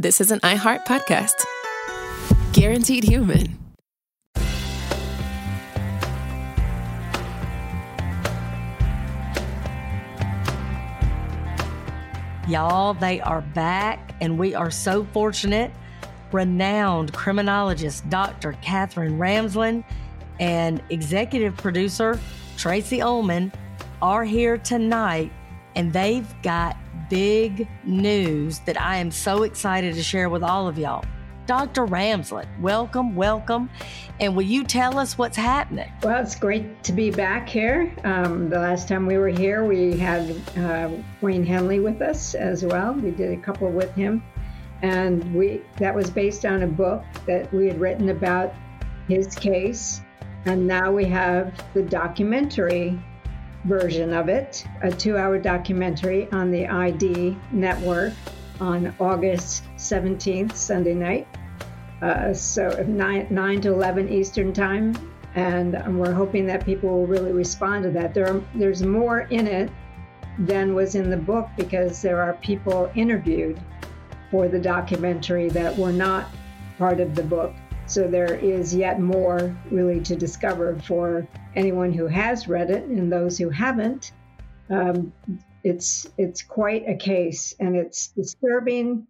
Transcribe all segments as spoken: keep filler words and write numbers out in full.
This is an iHeart podcast. Guaranteed Human. Y'all, they are back, and we are so fortunate. Renowned criminologist Doctor Katherine Ramsland and executive producer Tracey Ullman are here tonight, and they've got big news that I am so excited to share with all of y'all. Doctor Ramsland, welcome, welcome. And will you tell us what's happening? Well, it's great to be back here. Um, the last time we were here, we had uh, Wayne Henley with us as well. We did a couple with him. And we that was based on a book that we had written about his case. And now we have the documentary version of it, a two-hour documentary on the I D network on August seventeenth, Sunday night. Uh, so nine, nine to eleven Eastern time. And we're hoping that people will really respond to that. There are, there's more in it than was in the book because there are people interviewed for the documentary that were not part of the book. So there is yet more really to discover for anyone who has read it and those who haven't. Um, it's it's quite a case, and it's disturbing,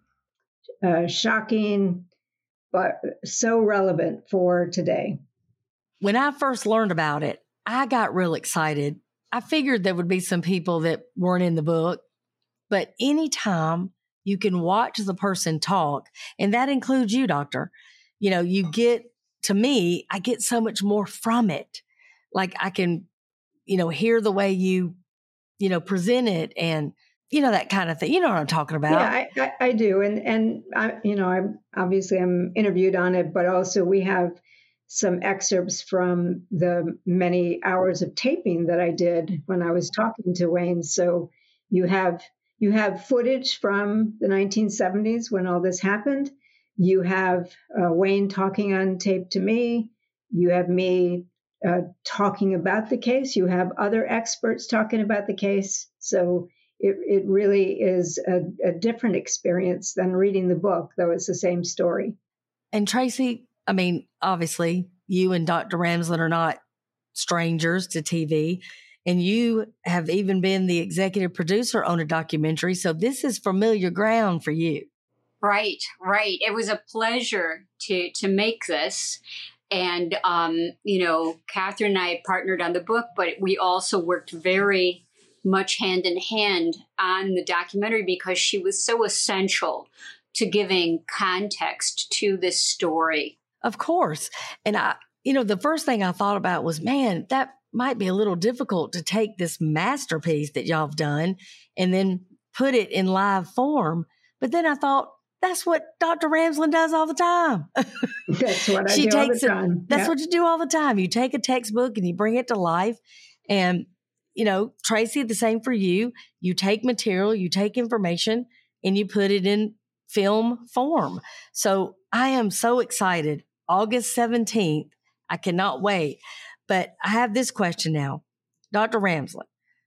uh, shocking, but so relevant for today. When I first learned about it, I got real excited. I figured there would be some people that weren't in the book, but anytime you can watch the person talk, and that includes you, Doctor, you know, you get, to me, I get so much more from it. Like I can, you know, hear the way you, you know, present it and, you know, that kind of thing. You know what I'm talking about? Yeah, I, I, I do. And, and I, you know, I'm obviously I'm interviewed on it, but also we have some excerpts from the many hours of taping that I did when I was talking to Wayne. So you have, you have footage from the nineteen seventies when all this happened. You have uh, Wayne talking on tape to me. You have me uh, talking about the case. You have other experts talking about the case. So it, it really is a, a different experience than reading the book, though it's the same story. And Tracey, I mean, obviously, you and Doctor Ramsland are not strangers to T V, and you have even been the executive producer on a documentary. So this is familiar ground for you. Right, right. It was a pleasure to to make this. And, um, you know, Katherine and I partnered on the book, but we also worked very much hand in hand on the documentary because she was so essential to giving context to this story. Of course. And I, you know, the first thing I thought about was, man, that might be a little difficult to take this masterpiece that y'all have done and then put it in live form. But then I thought, that's what Doctor Ramsland does all the time. That's what I she do takes all the time. It, that's yep. what you do all the time. You take a textbook and you bring it to life. And, you know, Tracey, the same for you. You take material, you take information, and you put it in film form. So I am so excited. August seventeenth. I cannot wait. But I have this question now. Doctor Ramsland,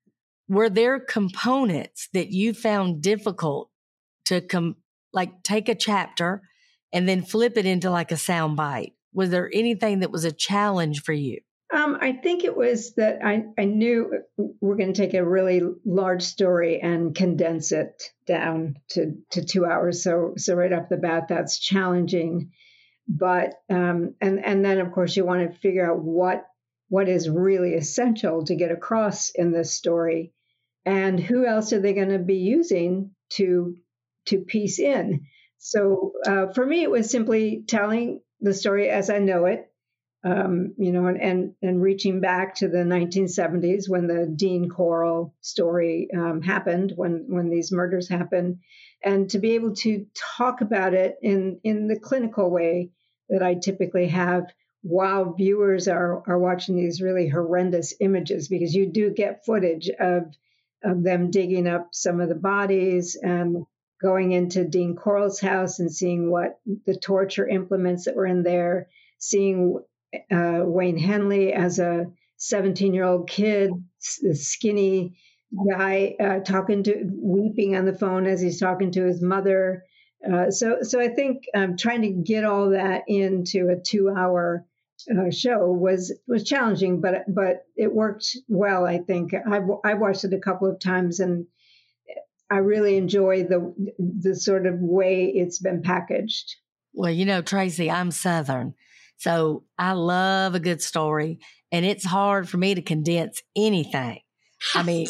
were there components that you found difficult to come? Like take a chapter and then flip it into like a sound bite? Was there anything that was a challenge for you? Um, I think it was that I, I knew we're going to take a really large story and condense it down to, to two hours. So so right off the bat, that's challenging. But um, and and then of course you want to figure out what what is really essential to get across in this story, and who else are they going to be using to to piece in. So uh, for me, it was simply telling the story as I know it, um, you know, and, and and reaching back to the nineteen seventies when the Dean Corll story um, happened, when when these murders happened, and to be able to talk about it in in the clinical way that I typically have while viewers are are watching these really horrendous images, because you do get footage of of them digging up some of the bodies and going into Dean Corll's house and seeing what the torture implements that were in there, seeing uh, Wayne Henley as a seventeen-year-old kid, the skinny guy uh, talking to, weeping on the phone as he's talking to his mother, Uh, so, so I think um, trying to get all that into a two-hour uh, show was was challenging, but but it worked well. I think I've I watched it a couple of times, and I really enjoy the the sort of way it's been packaged. Well, you know, Tracy, I'm Southern, so I love a good story, and it's hard for me to condense anything. I mean,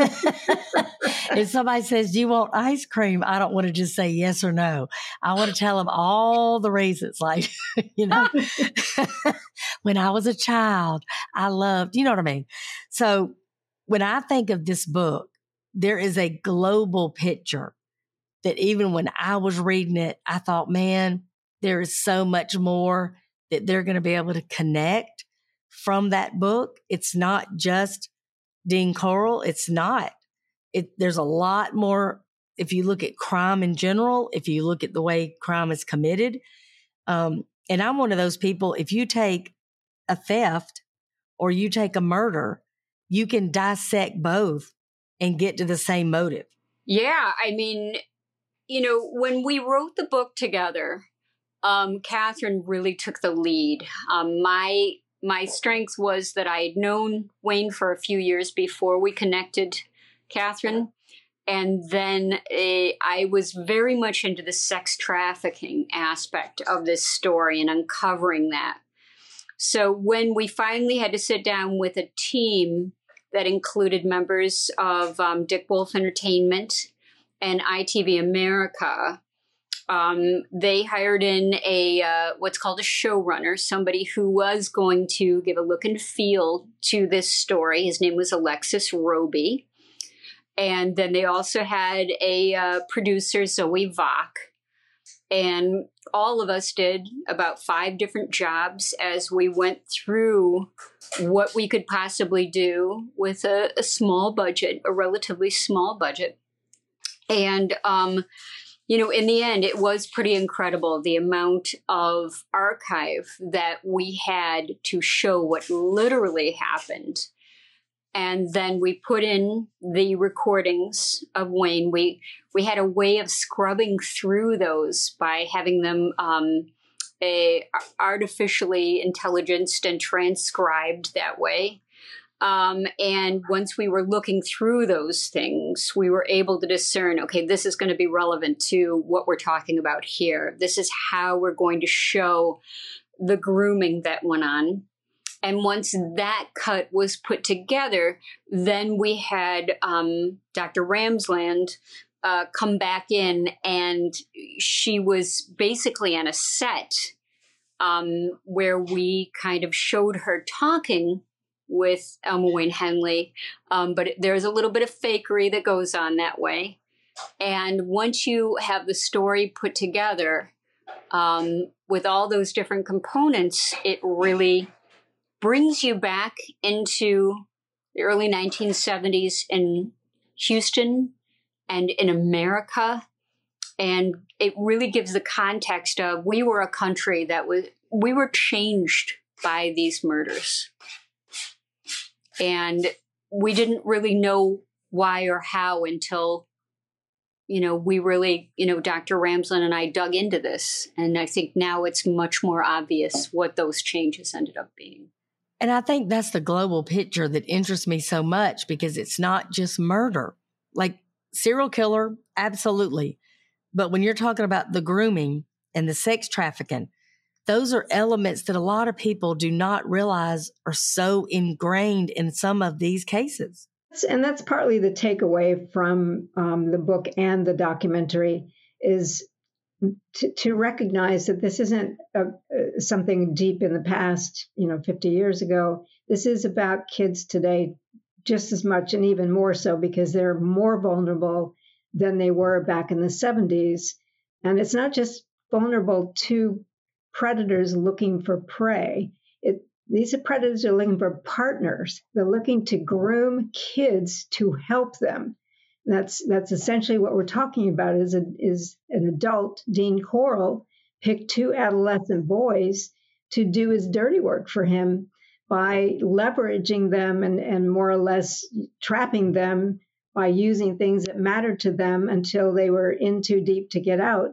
if somebody says, do you want ice cream? I don't want to just say yes or no. I want to tell them all the reasons. Like, you know, when I was a child, I loved, you know what I mean? So when I think of this book, there is a global picture that even when I was reading it, I thought, man, there is so much more that they're going to be able to connect from that book. It's not just Dean Corll. It's not. It, there's a lot more. If you look at crime in general, if you look at the way crime is committed, um, and I'm one of those people, if you take a theft or you take a murder, you can dissect both and get to the same motive. Yeah. I mean, you know, when we wrote the book together, um, Catherine really took the lead. Um, my My strength was that I had known Wayne for a few years before we connected Catherine. And then uh, I was very much into the sex trafficking aspect of this story and uncovering that. So when we finally had to sit down with a team that included members of um, Dick Wolf Entertainment and I T V America, Um, they hired in a uh, what's called a showrunner, somebody who was going to give a look and feel to this story. His name was Alexis Roby. And then they also had a uh, producer, Zoe Vach. And all of us did about five different jobs as we went through what we could possibly do with a, a small budget, a relatively small budget. And um You know, in the end, it was pretty incredible, the amount of archive that we had to show what literally happened. And then we put in the recordings of Wayne. We we had a way of scrubbing through those by having them um, a, artificially intelligenced and transcribed that way. Um, and once we were looking through those things, we were able to discern, okay, this is going to be relevant to what we're talking about here. This is how we're going to show the grooming that went on. And once that cut was put together, then we had um, Doctor Ramsland uh, come back in, and she was basically on a set um, where we kind of showed her talking with Elma Wayne Henley, um, but there's a little bit of fakery that goes on that way. And once you have the story put together um, with all those different components, it really brings you back into the early nineteen seventies in Houston and in America. And it really gives the context of we were a country that was, we were changed by these murders. And we didn't really know why or how until, you know, we really, you know, Doctor Ramsland and I dug into this. And I think now it's much more obvious what those changes ended up being. And I think that's the global picture that interests me so much, because it's not just murder. Like serial killer, absolutely. But when you're talking about the grooming and the sex trafficking, those are elements that a lot of people do not realize are so ingrained in some of these cases. And that's partly the takeaway from um, the book and the documentary is to, to recognize that this isn't a, a, something deep in the past, you know, fifty years ago. This is about kids today just as much, and even more so, because they're more vulnerable than they were back in the seventies. And it's not just vulnerable to predators looking for prey. It, these are predators are looking for partners. They're looking to groom kids to help them. That's that's essentially what we're talking about. Is a, is an adult, Dean Corll, picked two adolescent boys to do his dirty work for him by leveraging them and, and more or less trapping them by using things that mattered to them until they were in too deep to get out.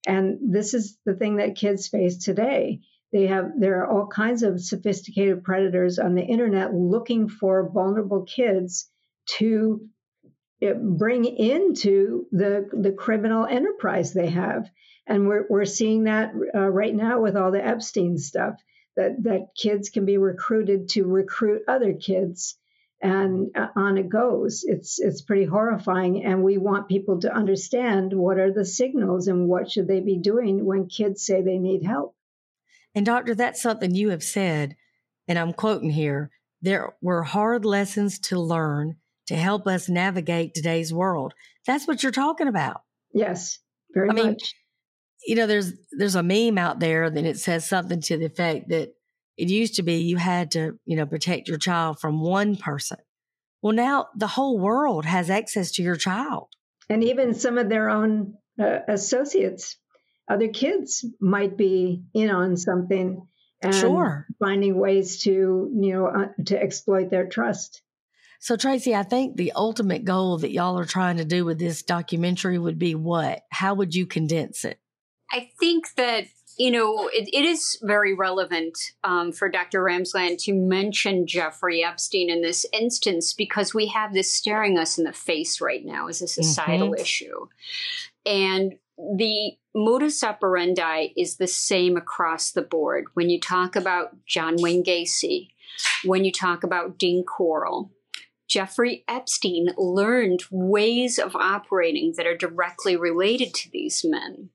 And this is the thing that kids face today. They have there are all kinds of sophisticated predators on the internet looking for vulnerable kids to bring into the the criminal enterprise they have. And we're we're seeing that uh, right now with all the Epstein stuff, that that kids can be recruited to recruit other kids, and uh, on it goes. It's it's pretty horrifying, and we want people to understand what are the signals and what should they be doing when kids say they need help. And doctor, that's something you have said, and I'm quoting here, there were hard lessons to learn to help us navigate today's world. That's what you're talking about. Yes, very I mean, much. You know, there's there's a meme out there that it says something to the effect that it used to be you had to, you know, protect your child from one person. Well, now the whole world has access to your child. And even some of their own uh, associates, other kids might be in on something and Sure. finding ways to, you know, uh, to exploit their trust. So, Tracy, I think the ultimate goal that y'all are trying to do with this documentary would be what? How would you condense it? I think that, you know, it, it is very relevant um, for Doctor Ramsland to mention Jeffrey Epstein in this instance, because we have this staring us in the face right now as a societal mm-hmm. issue. And the modus operandi is the same across the board. When you talk about John Wayne Gacy, when you talk about Dean Corll, Jeffrey Epstein learned ways of operating that are directly related to these men.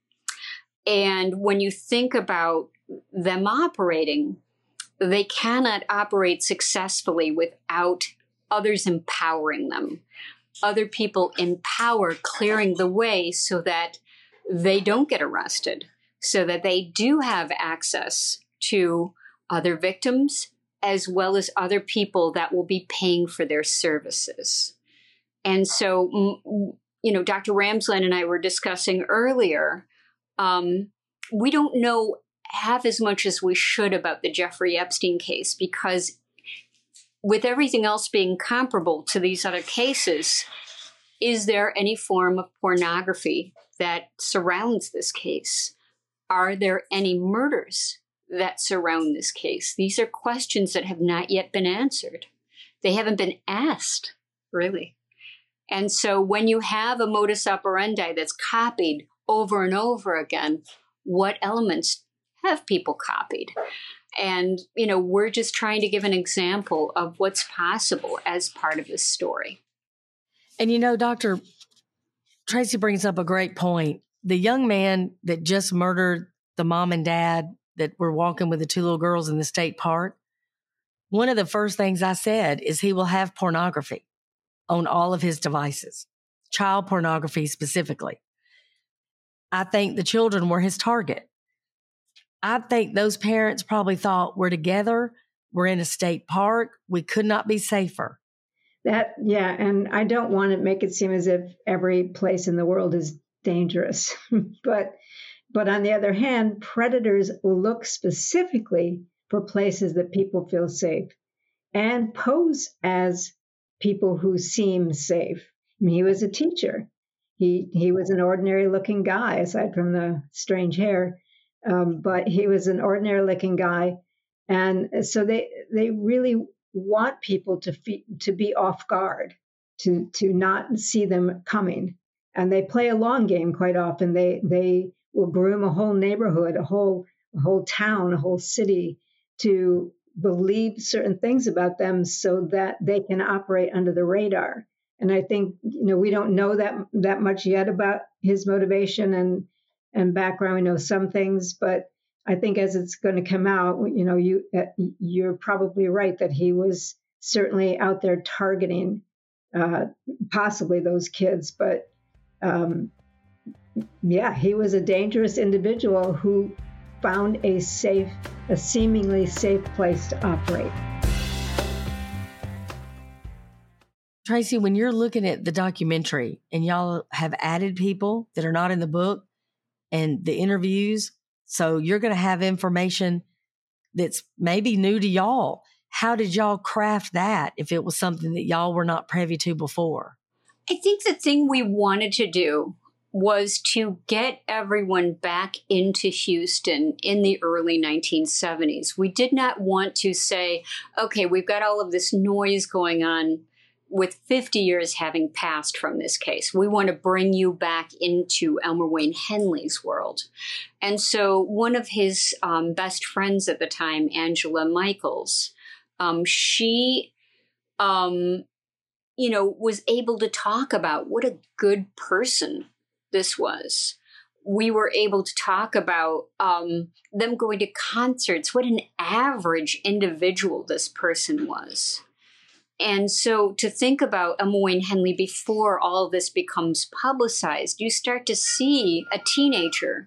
And when you think about them operating, they cannot operate successfully without others empowering them. Other people in power clearing the way so that they don't get arrested, so that they do have access to other victims as well as other people that will be paying for their services. And so, you know, Doctor Ramsland and I were discussing earlier, um, we don't know half as much as we should about the Jeffrey Epstein case, because with everything else being comparable to these other cases, is there any form of pornography that surrounds this case? Are there any murders that surround this case? These are questions that have not yet been answered. They haven't been asked, really. And so when you have a modus operandi that's copied over and over again, what elements have people copied? And, you know, we're just trying to give an example of what's possible as part of this story. And, you know, Doctor Tracy brings up a great point. The young man that just murdered the mom and dad that were walking with the two little girls in the state park, one of the first things I said is he will have pornography on all of his devices, child pornography specifically. I think the children were his target. I think those parents probably thought, we're together, we're in a state park, we could not be safer. That, yeah, and I don't want to make it seem as if every place in the world is dangerous. but but on the other hand, predators look specifically for places that people feel safe and pose as people who seem safe. I mean, he was a teacher. He he was an ordinary looking guy, aside from the strange hair. Um, but he was an ordinary looking guy. And so they they really want people to fe- to be off guard, to to not see them coming. And they play a long game quite often. They they will groom a whole neighborhood, a whole a whole town, a whole city to believe certain things about them so that they can operate under the radar. And I think, you know, we don't know that that much yet about his motivation and and background. We know some things, but I think as it's going to come out, you know, you you're probably right that he was certainly out there targeting uh, possibly those kids. But um, yeah, he was a dangerous individual who found a safe, a seemingly safe place to operate. Tracy, when you're looking at the documentary and y'all have added people that are not in the book and the interviews, so you're going to have information that's maybe new to y'all. How did y'all craft that if it was something that y'all were not privy to before? I think the thing we wanted to do was to get everyone back into Houston in the early nineteen seventies. We did not want to say, okay, we've got all of this noise going on with fifty years having passed from this case. We want to bring you back into Elmer Wayne Henley's world. And so one of his um, best friends at the time, Angela Michaels, um, she, um, you know, was able to talk about what a good person this was. We were able to talk about um, them going to concerts, what an average individual this person was. And so to think about Elmer Wayne Henley before all of this becomes publicized, you start to see a teenager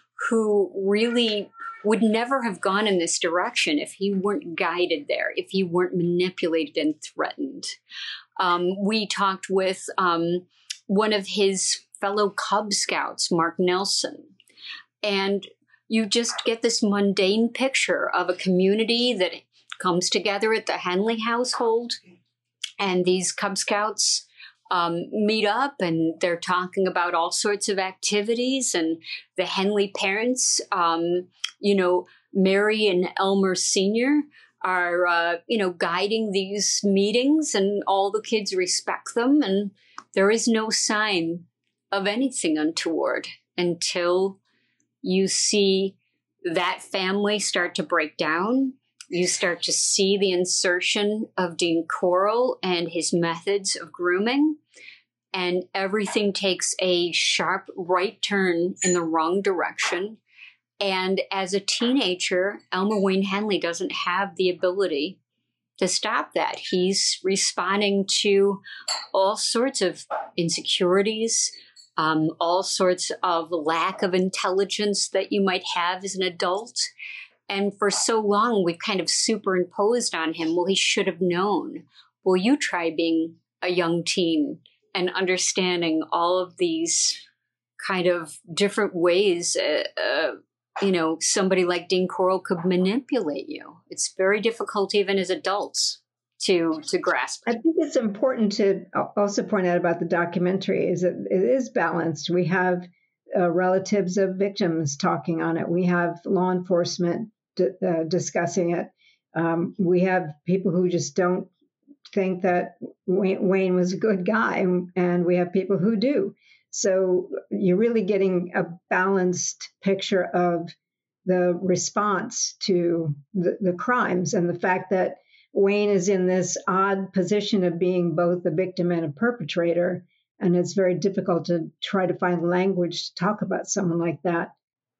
who really would never have gone in this direction if he weren't guided there, if he weren't manipulated and threatened. Um, we talked with um, one of his fellow Cub Scouts, Mark Nelson, and you just get this mundane picture of a community that comes together at the Henley household. And these Cub Scouts um, meet up and they're talking about all sorts of activities. And the Henley parents, um, you know, Mary and Elmer Senior are, uh, you know, guiding these meetings, and all the kids respect them. And there is no sign of anything untoward until you see that family start to break down. You start to see the insertion of Dean Corll and his methods of grooming, and everything takes a sharp right turn in the wrong direction. And as a teenager, Elmer Wayne Henley doesn't have the ability to stop that. He's responding to all sorts of insecurities, um, all sorts of lack of intelligence that you might have as an adult. And for so long, we've kind of superimposed on him, well, he should have known. Well, you try being a young teen and understanding all of these kind of different ways, uh, uh, you know, somebody like Dean Corll could manipulate you. It's very difficult even as adults to to grasp. I think it's important to also point out about the documentary is that it is balanced. We have uh, relatives of victims talking on it. We have law enforcement d- uh, discussing it. Um, we have people who just don't think that Wayne, Wayne was a good guy, and, and we have people who do. So you're really getting a balanced picture of the response to the, the crimes, and the fact that Wayne is in this odd position of being both a victim and a perpetrator. And it's very difficult to try to find language to talk about someone like that.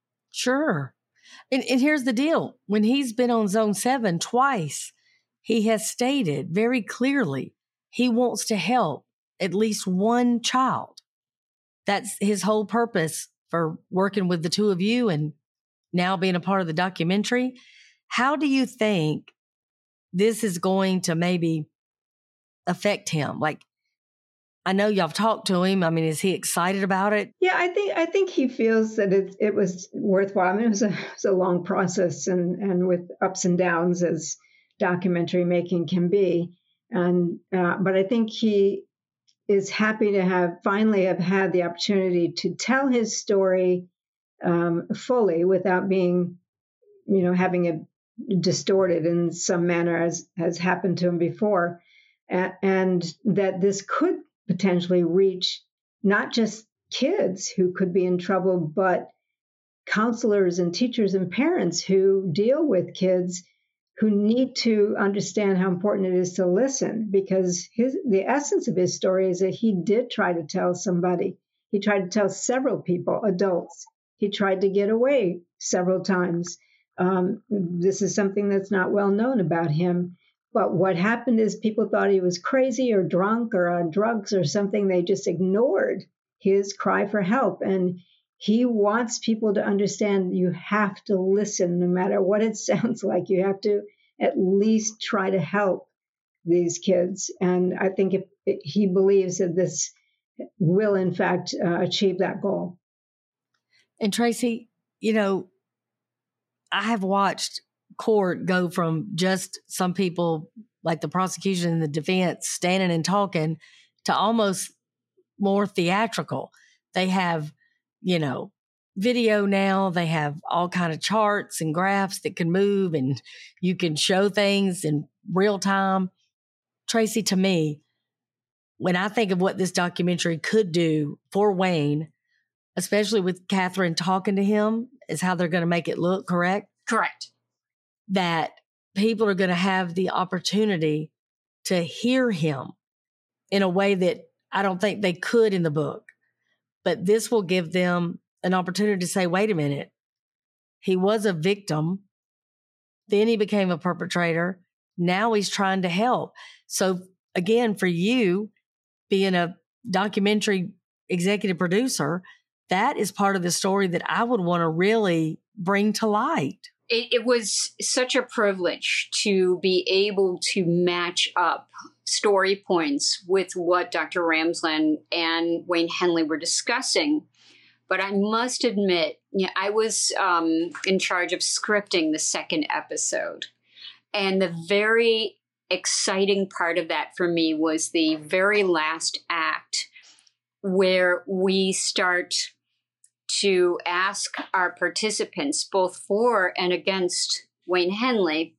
Sure. And, and here's the deal. When he's been on Zone seven twice, he has stated very clearly he wants to help at least one child. That's his whole purpose for working with the two of you and now being a part of the documentary. How do you think this is going to maybe affect him? Like, I know y'all have talked to him. I mean, is he excited about it? Yeah, I think I think he feels that it it was worthwhile. I mean, it was a, it was a long process, and and with ups and downs as documentary making can be. And uh, but I think he is happy to have finally have had the opportunity to tell his story um, fully without being, you know, having it distorted in some manner as has happened to him before, and, and that this could potentially reach not just kids who could be in trouble, but counselors and teachers and parents who deal with kids who need to understand how important it is to listen, because his the essence of his story is that he did try to tell somebody. He tried to tell several people, adults. He tried to get away several times. Um, this is something that's not well known about him. But what happened is people thought he was crazy or drunk or on drugs or something. They just ignored his cry for help. And he wants people to understand you have to listen, no matter what it sounds like. You have to at least try to help these kids. And I think if, if he believes that this will, in fact, uh, achieve that goal. And Tracy, you know, I have watched court go from just some people like the prosecution and the defense standing and talking to almost more theatrical. They have, you know, video now. They have all kind of charts and graphs that can move, and you can show things in real time. Tracy, to me, when I think of what this documentary could do for Wayne, especially with Catherine talking to him, is how they're going to make it look, correct? Correct. That people are going to have the opportunity to hear him in a way that I don't think they could in the book. But this will give them an opportunity to say, wait a minute, he was a victim, then he became a perpetrator, now he's trying to help. So again, for you, being a documentary executive producer, that is part of the story that I would want to really bring to light. It, it was such a privilege to be able to match up story points with what Doctor Ramsland and Wayne Henley were discussing. But I must admit, you know, I was um, in charge of scripting the second episode. And the very exciting part of that for me was the very last act, where we start to ask our participants, both for and against Wayne Henley,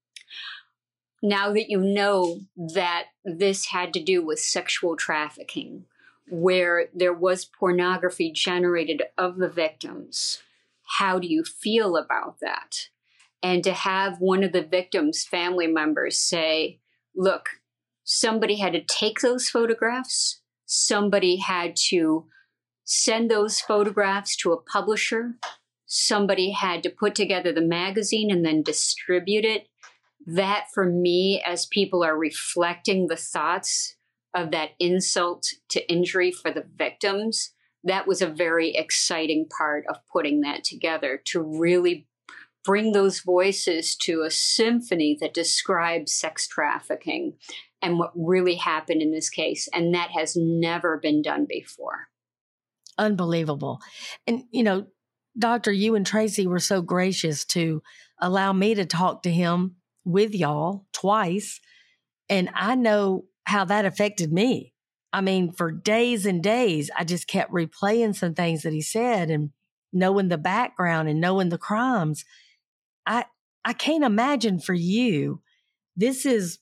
now that you know that this had to do with sexual trafficking, where there was pornography generated of the victims, how do you feel about that? And to have one of the victims' family members say, look, somebody had to take those photographs, somebody had to send those photographs to a publisher, somebody had to put together the magazine and then distribute it. That, for me, as people are reflecting the thoughts of that insult to injury for the victims, that was a very exciting part of putting that together, to really bring those voices to a symphony that describes sex trafficking and what really happened in this case. And that has never been done before. Unbelievable. And, you know, Doctor, you and Tracy were so gracious to allow me to talk to him with y'all twice. And I know how that affected me. I mean, for days and days, I just kept replaying some things that he said and knowing the background and knowing the crimes. I I can't imagine for you, this is,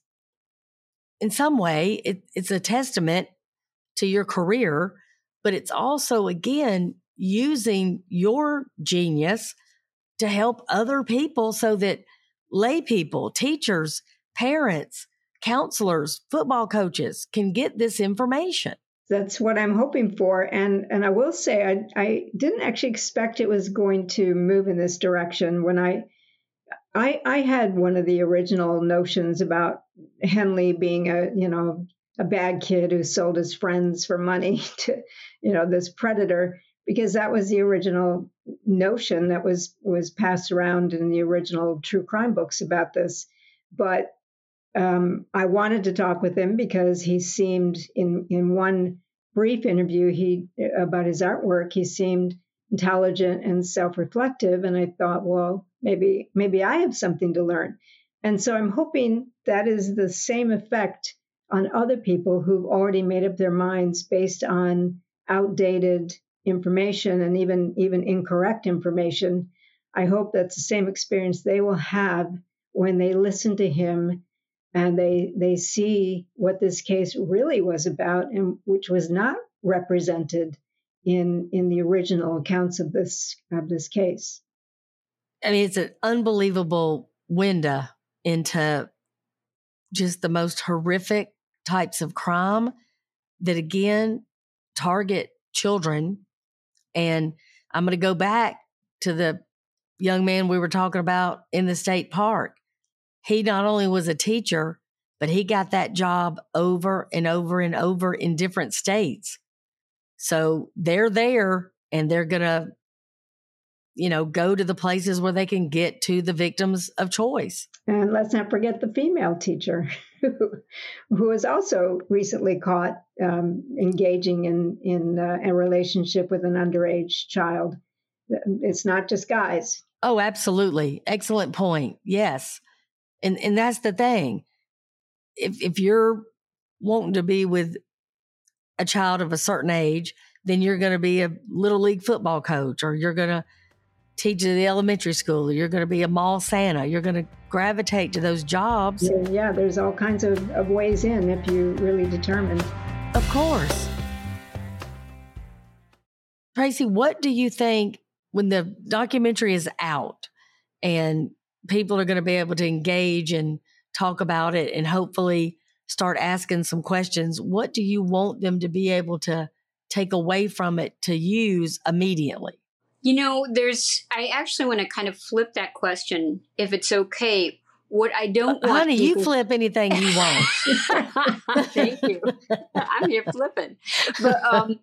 in some way, it, it's a testament to your career, but it's also, again, using your genius to help other people so that lay people, teachers, parents, counselors, football coaches can get this information. That's what I'm hoping for. And and I will say, I, I didn't actually expect it was going to move in this direction. When I, I, I had one of the original notions about Henley being a, you know, a bad kid who sold his friends for money to, you know, this predator, because that was the original notion that was, was passed around in the original true crime books about this. But Um, I wanted to talk with him because he seemed, in, in one brief interview he about his artwork, he seemed intelligent and self-reflective. And I thought, well, maybe maybe I have something to learn. And so I'm hoping that is the same effect on other people who've already made up their minds based on outdated information and even, even incorrect information. I hope that's the same experience they will have when they listen to him and they they see what this case really was about, and which was not represented in in the original accounts of this of this case. I mean, it's an unbelievable window into just the most horrific types of crime that, again, target children. And I'm going to go back to the young man we were talking about in the state park. He not only was a teacher, but he got that job over and over and over in different states. So they're there and they're going to, you know, go to the places where they can get to the victims of choice. And let's not forget the female teacher who, who was also recently caught um, engaging in, in uh, a relationship with an underage child. It's not just guys. Oh, absolutely. Excellent point. Yes. And and that's the thing. If if you're wanting to be with a child of a certain age, then you're going to be a little league football coach, or you're going to teach at the elementary school, or you're going to be a mall Santa. You're going to gravitate to those jobs. Yeah, yeah, there's all kinds of, of ways in if you really determine. Of course. Tracy, what do you think when the documentary is out and people are going to be able to engage and talk about it and hopefully start asking some questions? What do you want them to be able to take away from it to use immediately? You know, there's, I actually want to kind of flip that question, if it's okay. What I don't uh, want Honey, people... you flip anything you want. Thank you. I'm here flipping. But um,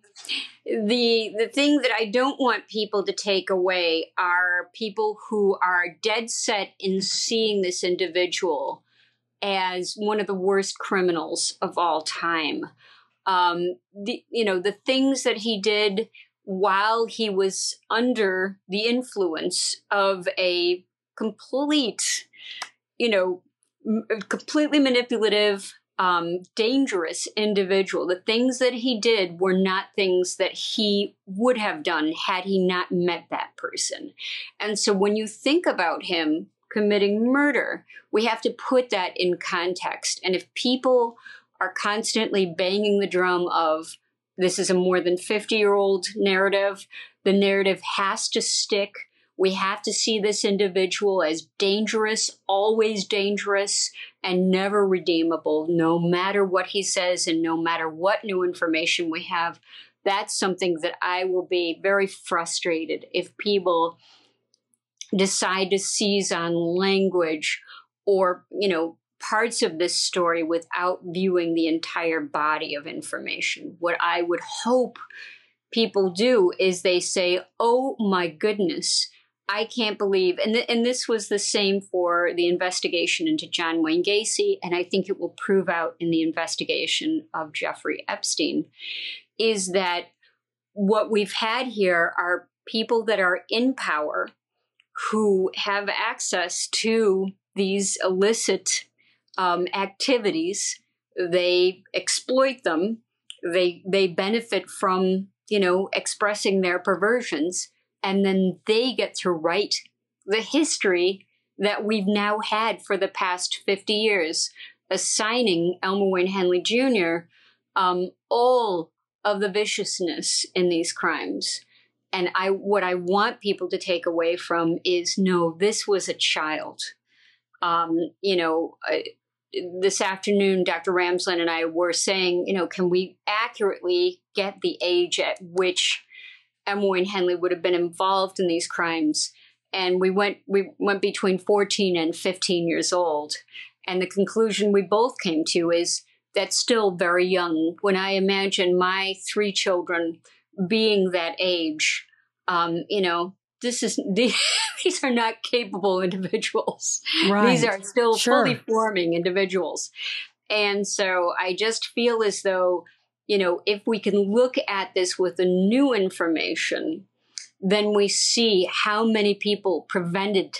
the the thing that I don't want people to take away are people who are dead set in seeing this individual as one of the worst criminals of all time. Um, the, you know, the things that he did while he was under the influence of a complete, you know, m- completely manipulative, um, dangerous individual. The things that he did were not things that he would have done had he not met that person. And so when you think about him committing murder, we have to put that in context. And if people are constantly banging the drum of this is a more than fifty-year-old narrative, the narrative has to stick. We have to see this individual as dangerous, always dangerous, and never redeemable, no matter what he says and no matter what new information we have. That's something that I will be very frustrated if people decide to seize on language or, you know, parts of this story without viewing the entire body of information. What I would hope people do is they say, oh my goodness, I can't believe, and, th- and this was the same for the investigation into John Wayne Gacy, and I think it will prove out in the investigation of Jeffrey Epstein, is that what we've had here are people that are in power who have access to these illicit um, activities. They exploit them. They they benefit from, you know, expressing their perversions. And then they get to write the history that we've now had for the past fifty years, assigning Elmer Wayne Henley Junior um, all of the viciousness in these crimes. And I, what I want people to take away from is, no, this was a child. Um, you know, uh, this afternoon, Doctor Ramsland and I were saying, you know, can we accurately get the age at which Elmer Wayne Henley would have been involved in these crimes? And we went we went between fourteen and fifteen years old. And the conclusion we both came to is that's still very young. When I imagine my three children being that age, um, you know, this is these, these are not capable individuals. Right. These are still Sure. fully forming individuals. And so I just feel as though, you know, if we can look at this with the new information, then we see how many people prevented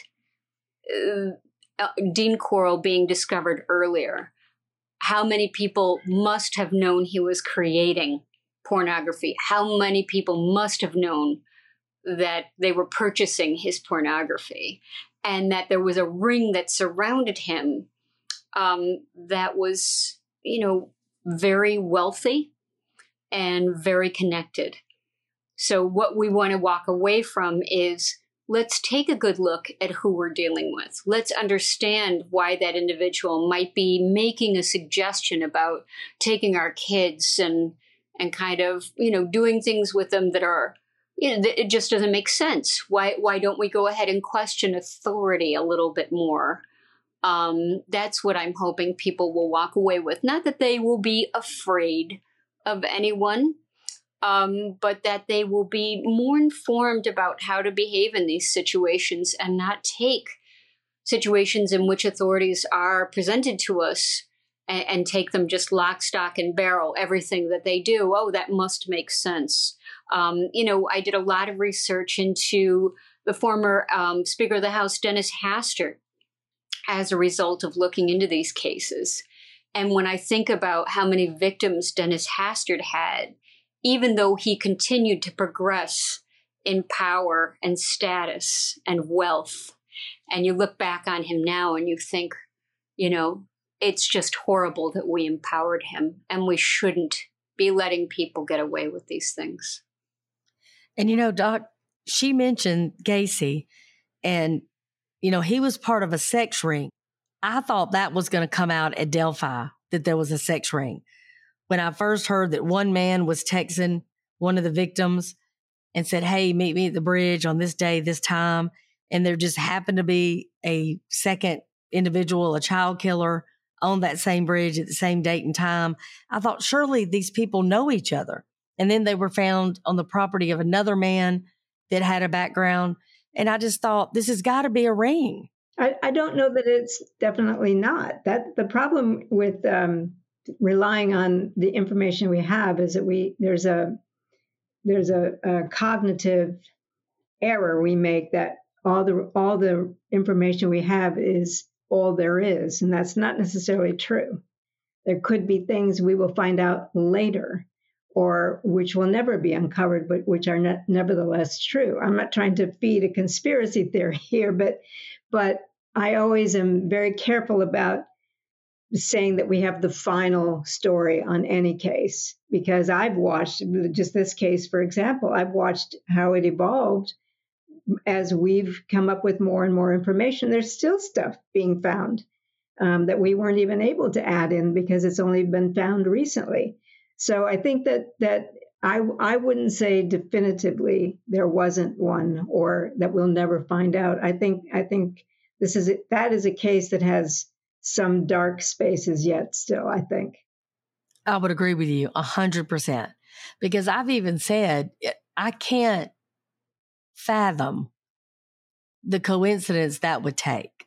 uh, Dean Corll being discovered earlier. How many people must have known he was creating pornography? How many people must have known that they were purchasing his pornography, and that there was a ring that surrounded him um, that was, you know, very wealthy and very connected. So what we want to walk away from is, let's take a good look at who we're dealing with. Let's understand why that individual might be making a suggestion about taking our kids and and kind of, you know, doing things with them that are, you know, it just doesn't make sense. Why why don't we go ahead and question authority a little bit more? Um, that's what I'm hoping people will walk away with. Not that they will be afraid of anyone, um, but that they will be more informed about how to behave in these situations and not take situations in which authorities are presented to us and, and take them just lock, stock, and barrel, everything that they do. Oh, that must make sense. Um, you know, I did a lot of research into the former um, Speaker of the House, Dennis Hastert, as a result of looking into these cases. And when I think about how many victims Dennis Hastert had even though he continued to progress in power and status and wealth. And you look back on him now and you think, you know, it's just horrible that we empowered him, and we shouldn't be letting people get away with these things. And, you know, Doc, she mentioned Gacy, and, you know, he was part of a sex ring. I thought that was going to come out at Delphi, that there was a sex ring. When I first heard that one man was texting one of the victims and said, hey, meet me at the bridge on this day, this time. And there just happened to be a second individual, a child killer, on that same bridge at the same date and time. I thought, surely these people know each other. And then they were found on the property of another man that had a background. And I just thought, this has got to be a ring. I, I don't know that it's definitely not. That the problem with um, relying on the information we have is that we there's a there's a, a cognitive error we make, that all the all the information we have is all there is, and that's not necessarily true. There could be things we will find out later, or which will never be uncovered, but which are ne- nevertheless true. I'm not trying to feed a conspiracy theory here, but but I always am very careful about saying that we have the final story on any case, because I've watched just this case, for example, I've watched how it evolved as we've come up with more and more information. There's still stuff being found um, that we weren't even able to add in because it's only been found recently. So I think that that I I wouldn't say definitively there wasn't one, or that we'll never find out. I think I think this is that is a case that has some dark spaces yet still, I think. I would agree with you a hundred percent, because I've even said I can't fathom the coincidence that would take.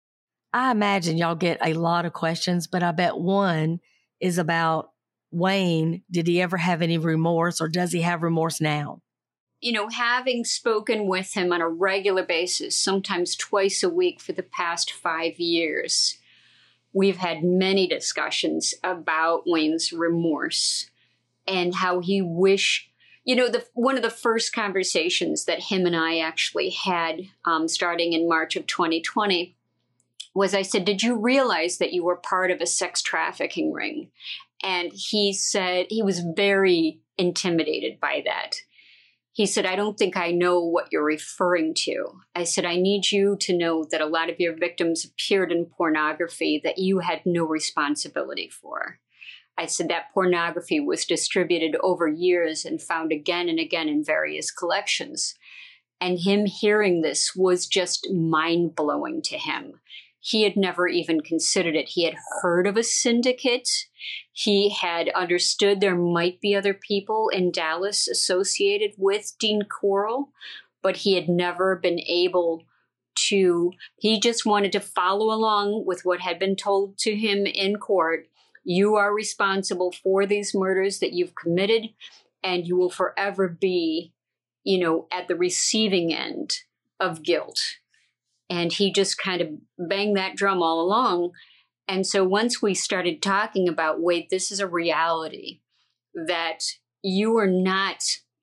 I imagine y'all get a lot of questions, but I bet one is about Wayne. Did he ever have any remorse, or does he have remorse now? You know, having spoken with him on a regular basis, sometimes twice a week for the past five years, we've had many discussions about Wayne's remorse and how he wish, you know, the one of the first conversations that him and I actually had um, starting in March of twenty twenty was, I said, did you realize that you were part of a sex trafficking ring? And he said he was very intimidated by that. He said, I don't think I know what you're referring to. I said, I need you to know that a lot of your victims appeared in pornography that you had no responsibility for. I said that pornography was distributed over years and found again and again in various collections. And him hearing this was just mind-blowing to him. He had never even considered it. He had heard of a syndicate. He had understood there might be other people in Dallas associated with Dean Corll, but he had never been able to, he just wanted to follow along with what had been told to him in court. You are responsible for these murders that you've committed, and you will forever be, you know, at the receiving end of guilt. And he just kind of banged that drum all along. And so once we started talking about, wait, this is a reality, that you are not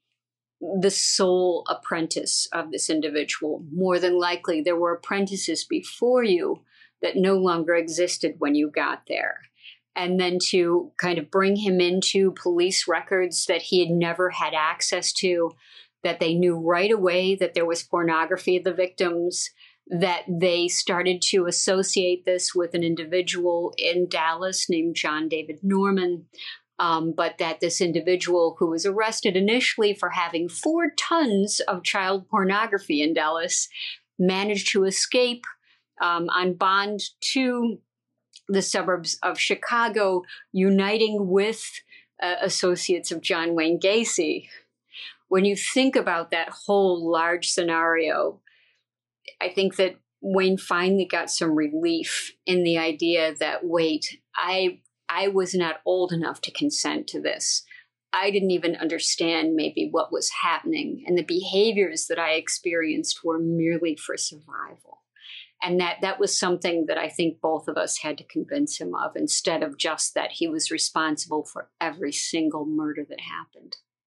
the sole apprentice of this individual. More than likely, there were apprentices before you that no longer existed when you got there. And then to kind of bring him into police records that he had never had access to, that they knew right away that there was pornography of the victims, that they started to associate this with an individual in Dallas named John David Norman, um, but that this individual who was arrested initially for having four tons of child pornography in Dallas managed to escape um, on bond to the suburbs of Chicago, uniting with uh, associates of John Wayne Gacy. When you think about that whole large scenario, I think that Wayne finally got some relief in the idea that, wait, I I was not old enough to consent to this. I didn't even understand maybe what was happening, and the behaviors that I experienced were merely for survival. And that that was something that I think both of us had to convince him of, instead of just that he was responsible for every single murder that happened.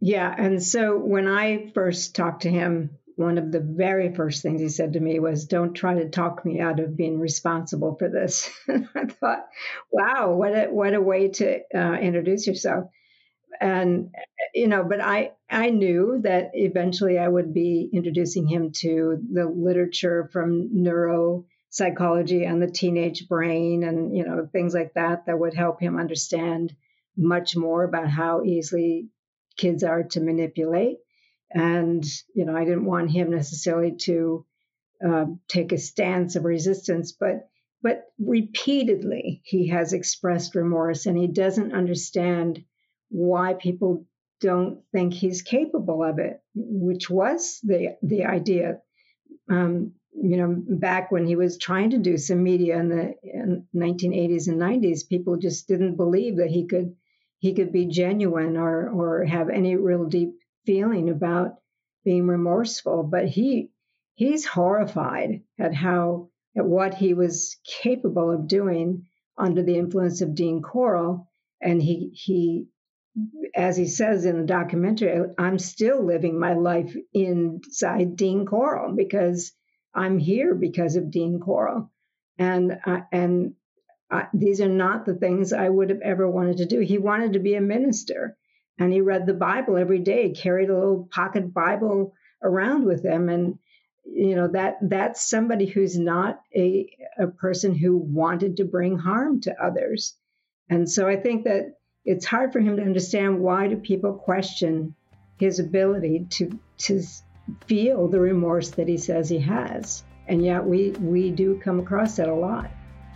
Yeah. And so when I first talked to him, one of the very first things he said to me was, don't try to talk me out of being responsible for this. I thought, wow, what a, what a way to uh, introduce yourself. And, you know, but I, I knew that eventually I would be introducing him to the literature from neuropsychology and the teenage brain and, you know, things like that, that would help him understand much more about how easily kids are to manipulate. And, you know, I didn't want him necessarily to uh, take a stance of resistance, but but repeatedly he has expressed remorse, and he doesn't understand why people don't think he's capable of it, which was the the idea. Um, you know, back when he was trying to do some media in the in nineteen eighties and nineties, people just didn't believe that he could he could be genuine or or have any real deep feeling about being remorseful. But he he's horrified at how at what he was capable of doing under the influence of Dean Corll, and he he. As he says in the documentary, I'm still living my life inside Dean Corll because I'm here because of Dean Corll. And, uh, and uh, these are not the things I would have ever wanted to do. He wanted to be a minister, and he read the Bible every day, carried a little pocket Bible around with him. And, you know, that that's somebody who's not a, a person who wanted to bring harm to others. And so I think that it's hard for him to understand, why do people question his ability to to feel the remorse that he says he has. And yet we we do come across that a lot.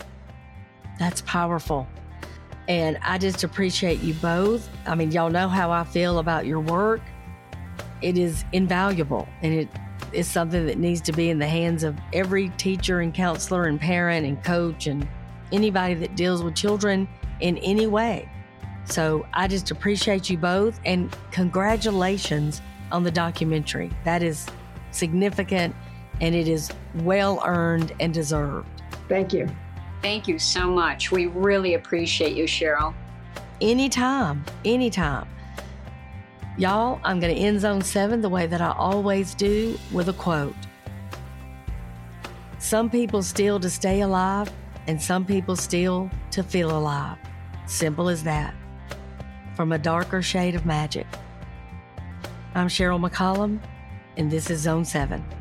That's powerful. And I just appreciate you both. I mean, y'all know how I feel about your work. It is invaluable, and it is something that needs to be in the hands of every teacher and counselor and parent and coach and anybody that deals with children in any way. So I just appreciate you both, and congratulations on the documentary. That is significant, and it is well earned and deserved. Thank you. Thank you so much. We really appreciate you, Cheryl. Anytime, anytime. Y'all, I'm going to end Zone seven the way that I always do, with a quote. Some people steal to stay alive, and some people steal to feel alive. Simple as that. From a darker shade of magic. I'm Cheryl McCollum, and this is Zone seven.